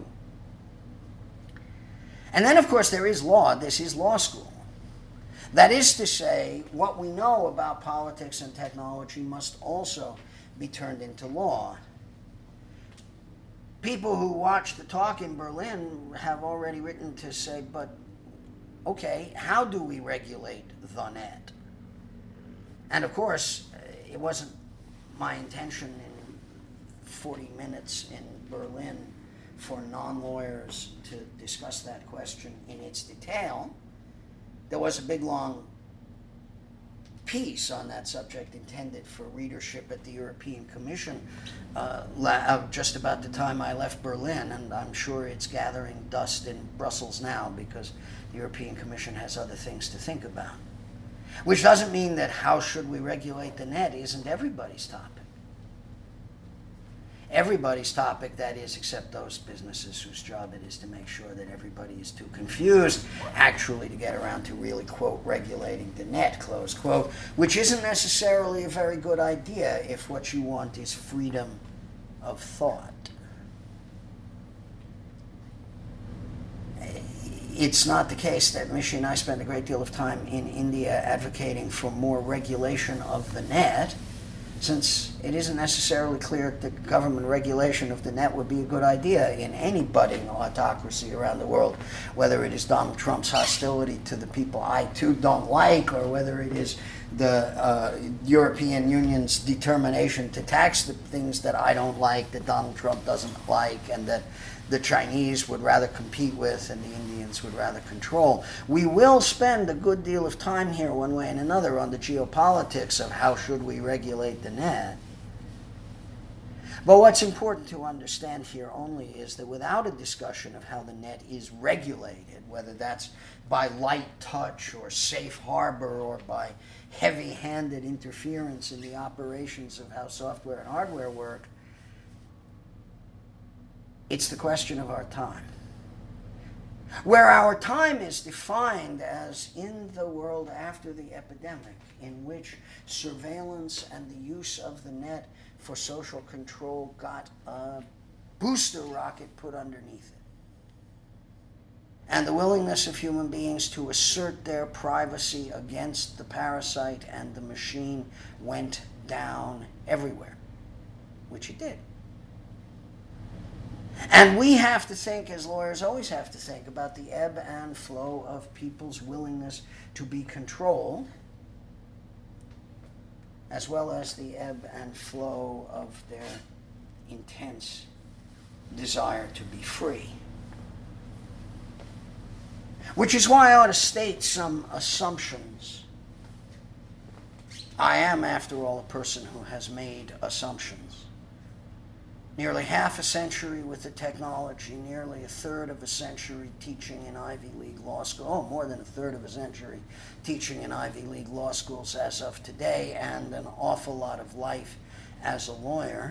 And then, of course, there is law. This is law school. That is to say, what we know about politics and technology must also be turned into law. People who watch the talk in Berlin have already written to say, but okay, how do we regulate the net? And of course, it wasn't my intention in 40 minutes in Berlin for non-lawyers to discuss that question in its detail. There was a big, long piece on that subject intended for readership at the European Commission just about the time I left Berlin, and I'm sure it's gathering dust in Brussels now because the European Commission has other things to think about. Which doesn't mean that how should we regulate the net isn't everybody's topic. Everybody's topic, that is, except those businesses whose job it is to make sure that everybody is too confused actually to get around to really, quote, regulating the net, close quote, which isn't necessarily a very good idea if what you want is freedom of thought. It's not the case that Mishi and I spend a great deal of time in India advocating for more regulation of the net, since it isn't necessarily clear that government regulation of the net would be a good idea in any budding autocracy around the world, whether it is Donald Trump's hostility to the people I too don't like, or whether it is the European Union's determination to tax the things that I don't like, that Donald Trump doesn't like, and that the Chinese would rather compete with and the Indians would rather control. We will spend a good deal of time here, one way and another, on the geopolitics of how should we regulate the net. But what's important to understand here only is that without a discussion of how the net is regulated, whether that's by light touch or safe harbor or by heavy-handed interference in the operations of how software and hardware work, it's the question of our time. Where our time is defined as in the world after the epidemic, in which surveillance and the use of the net for social control got a booster rocket put underneath it. And the willingness of human beings to assert their privacy against the parasite and the machine went down everywhere, which it did. And we have to think, as lawyers always have to think, about the ebb and flow of people's willingness to be controlled, as well as the ebb and flow of their intense desire to be free. Which is why I ought to state some assumptions I am, after all, a person who has made assumptions. Nearly half a century with the technology, nearly a third of a century teaching in Ivy League law school, more than a third of a century teaching in Ivy League law schools as of today, and an awful lot of life as a lawyer.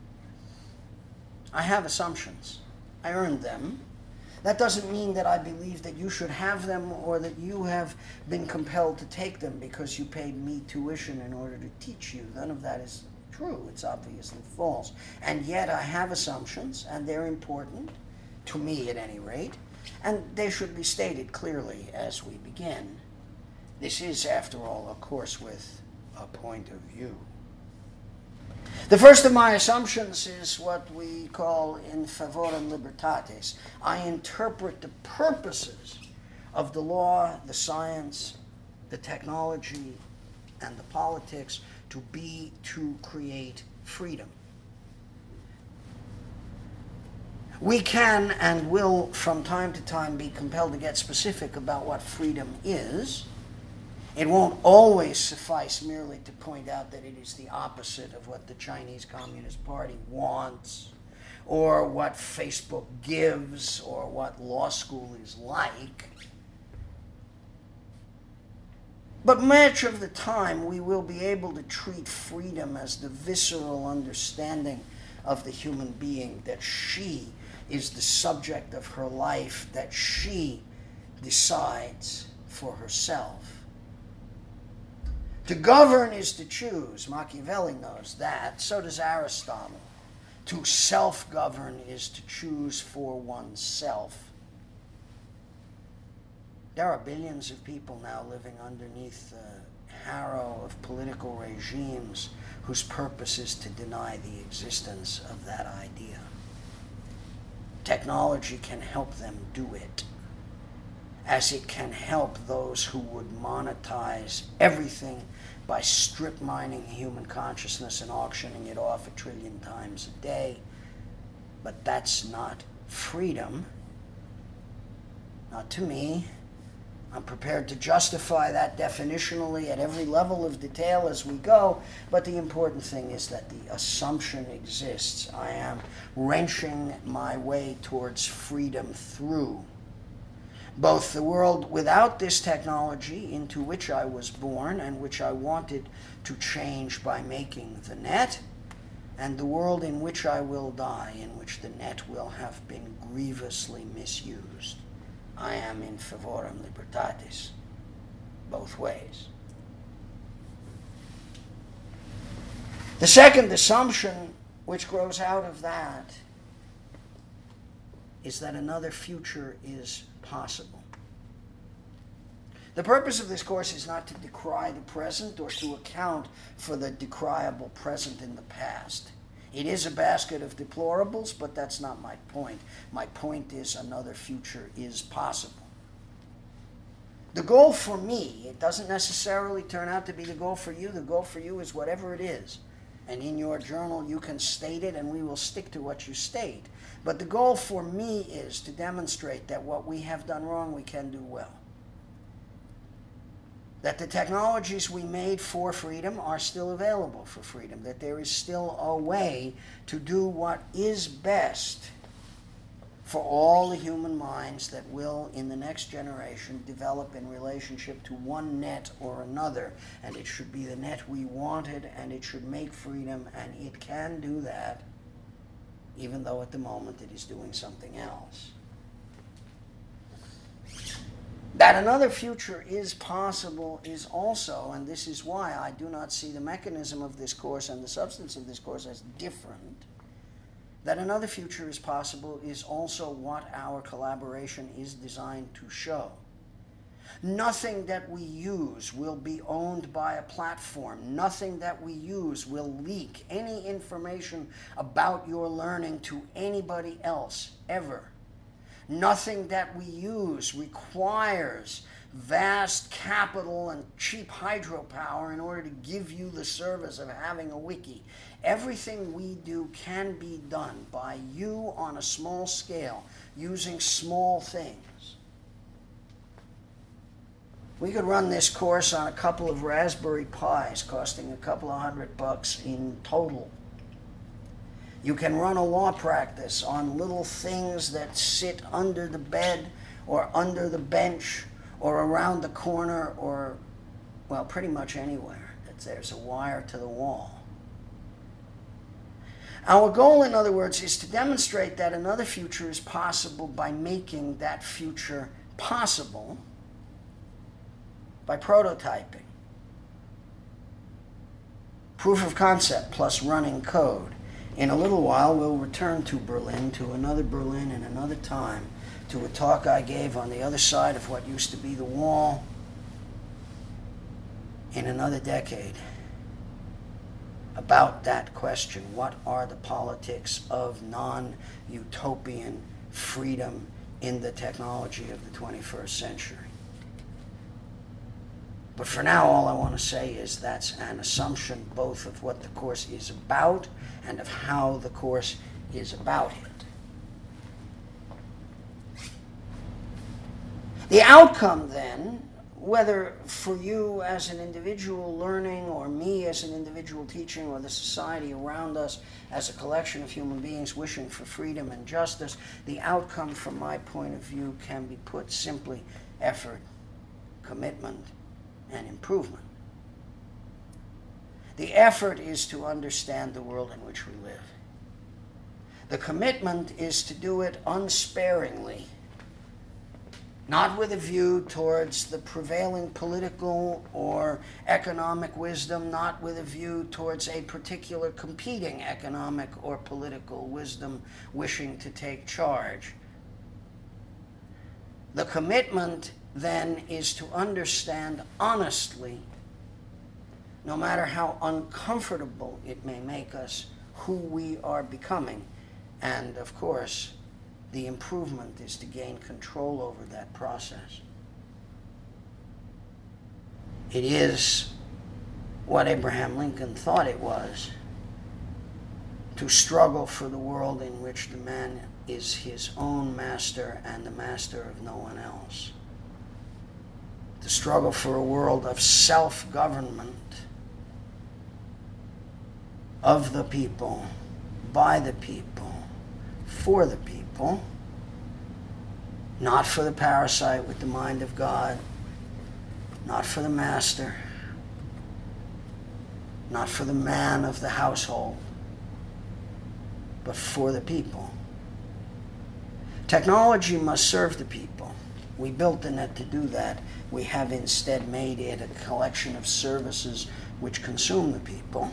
I have assumptions. I earned them. That doesn't mean that I believe that you should have them or that you have been compelled to take them because you paid me tuition in order to teach you. None of that is true. It's obviously false. And yet I have assumptions, and they're important, to me at any rate, and they should be stated clearly as we begin. This is, after all, a course with a point of view. The first of my assumptions is what we call in favorem libertatis. I interpret the purposes of the law, the science, the technology, and the politics to be to create freedom. We can and will from time to time be compelled to get specific about what freedom is. It won't always suffice merely to point out that it is the opposite of what the Chinese Communist Party wants, or what Facebook gives, or what law school is like. But much of the time we will be able to treat freedom as the visceral understanding of the human being, that she is the subject of her life, that she decides for herself. To govern is to choose. Machiavelli knows that. So does Aristotle. To self-govern is to choose for oneself. There are billions of people now living underneath the harrow of political regimes whose purpose is to deny the existence of that idea. Technology can help them do it, as it can help those who would monetize everything by strip mining human consciousness and auctioning it off 1 trillion times a day. But that's not freedom. Not to me. I'm prepared to justify that definitionally at every level of detail as we go, but the important thing is that the assumption exists. I am wrenching my way towards freedom through both the world without this technology into which I was born and which I wanted to change by making the net, and the world in which I will die, in which the net will have been grievously misused. I am in favorem libertatis, both ways. The second assumption which grows out of that is that another future is possible. The purpose of this course is not to decry the present or to account for the decriable present in the past. It is a basket of deplorables, but that's not my point. My point is another future is possible. The goal for me, it doesn't necessarily turn out to be the goal for you. The goal for you is whatever it is. And in your journal you can state it, and we will stick to what you state. But the goal for me is to demonstrate that what we have done wrong, we can do well. That the technologies we made for freedom are still available for freedom. That there is still a way to do what is best for all the human minds that will, in the next generation, develop in relationship to one net or another. And it should be the net we wanted, and it should make freedom, and it can do that, even though at the moment it is doing something else. That another future is possible is also, and this is why I do not see the mechanism of this course and the substance of this course as different, that another future is possible is also what our collaboration is designed to show. Nothing that we use will be owned by a platform. Nothing that we use will leak any information about your learning to anybody else, ever. Nothing that we use requires vast capital and cheap hydropower in order to give you the service of having a wiki. Everything we do can be done by you on a small scale, using small things. We could run this course on a couple of Raspberry Pis costing a couple of $100 in total. You can run a law practice on little things that sit under the bed or under the bench or around the corner or, well, pretty much anywhere that there's a wire to the wall. Our goal, in other words, is to demonstrate that another future is possible by making that future possible by prototyping. Proof of concept plus running code. In a little while, we'll return to Berlin, to another Berlin in another time, to a talk I gave on the other side of what used to be the wall in another decade about that question. What are the politics of non-utopian freedom in the technology of the 21st century? But for now, all I want to say is that's an assumption both of what the course is about and of how the course is about it. The outcome, then, whether for you as an individual learning or me as an individual teaching or the society around us as a collection of human beings wishing for freedom and justice, the outcome from my point of view can be put simply: effort, commitment, and improvement. The effort is to understand the world in which we live. The commitment is to do it unsparingly, not with a view towards the prevailing political or economic wisdom, not with a view towards a particular competing economic or political wisdom wishing to take charge. The commitment then is to understand honestly, no matter how uncomfortable it may make us, who we are becoming. And of course, the improvement is to gain control over that process. It is what Abraham Lincoln thought it was, to struggle for the world in which the man is his own master and the master of no one else. To struggle for a world of self-government, of the people, by the people, for the people, not for the parasite with the mind of God, not for the master, not for the man of the household, but for the people. Technology must serve the people. We built the net to do that. We have instead made it a collection of services which consume the people.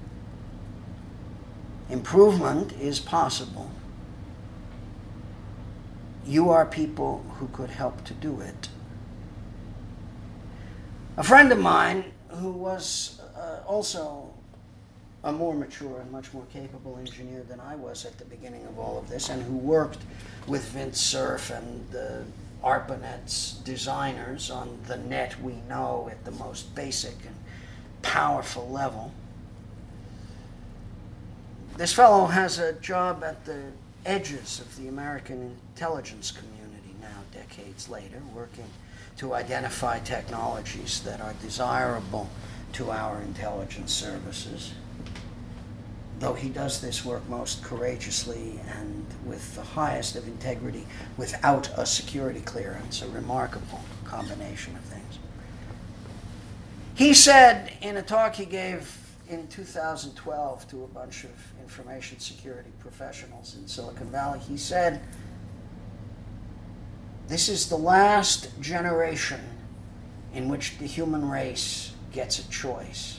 Improvement is possible. You are people who could help to do it. A friend of mine who was also a more mature and much more capable engineer than I was at the beginning of all of this, and who worked with Vint Cerf and the ARPANET's designers on the net we know at the most basic and powerful level. This fellow has a job at the edges of the American intelligence community now, decades later, working to identify technologies that are desirable to our intelligence services. Though he does this work most courageously and with the highest of integrity without a security clearance, a remarkable combination of things. He said in a talk he gave in 2012 to a bunch of information security professionals in Silicon Valley, he said, "This is the last generation in which the human race gets a choice."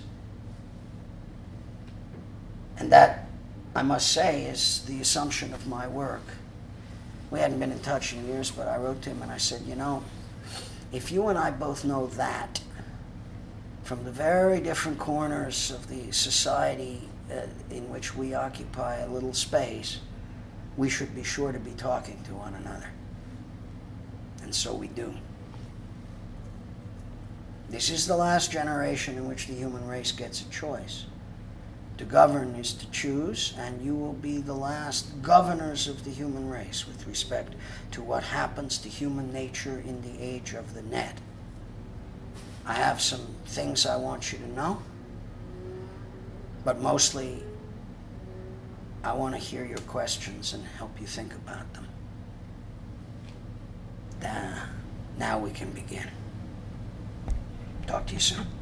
And that, I must say, is the assumption of my work. We hadn't been in touch in years, but I wrote to him and I said, if you and I both know that, from the very different corners of the society in which we occupy a little space, we should be sure to be talking to one another. And so we do. This is the last generation in which the human race gets a choice. To govern is to choose, and you will be the last governors of the human race with respect to what happens to human nature in the age of the net. I have some things I want you to know, but mostly I want to hear your questions and help you think about them. Now we can begin. Talk to you soon.